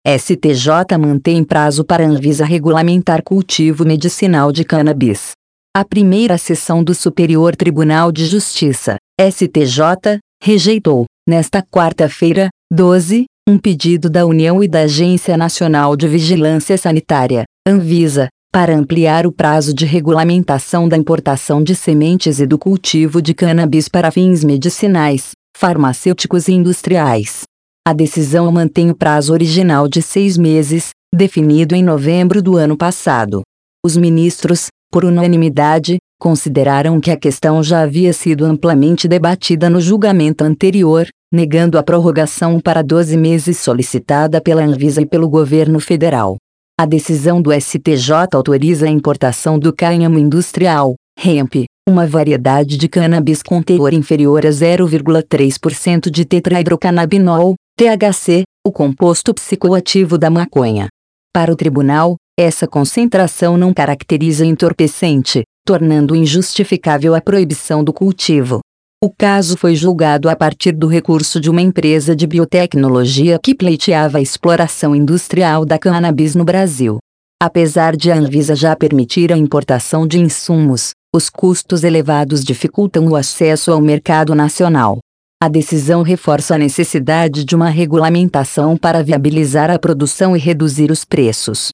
STJ mantém prazo para a Anvisa regulamentar cultivo medicinal de cannabis. A primeira sessão do Superior Tribunal de Justiça, STJ, rejeitou, nesta quarta-feira, 12, um pedido da União e da Agência Nacional de Vigilância Sanitária, Anvisa, para ampliar o prazo de regulamentação da importação de sementes e do cultivo de cannabis para fins medicinais, farmacêuticos e industriais. A decisão mantém o prazo original de 6 meses, definido em novembro do ano passado. Os ministros, por unanimidade, consideraram que a questão já havia sido amplamente debatida no julgamento anterior, negando a prorrogação para 12 meses solicitada pela Anvisa e pelo governo federal. A decisão do STJ autoriza a importação do cânhamo industrial, hemp, uma variedade de cannabis com teor inferior a 0,3% de tetrahidrocannabinol, THC, o composto psicoativo da maconha. Para o tribunal, essa concentração não caracteriza entorpecente, tornando injustificável a proibição do cultivo. O caso foi julgado a partir do recurso de uma empresa de biotecnologia que pleiteava a exploração industrial da cannabis no Brasil. Apesar de a Anvisa já permitir a importação de insumos, os custos elevados dificultam o acesso ao mercado nacional. A decisão reforça a necessidade de uma regulamentação para viabilizar a produção e reduzir os preços.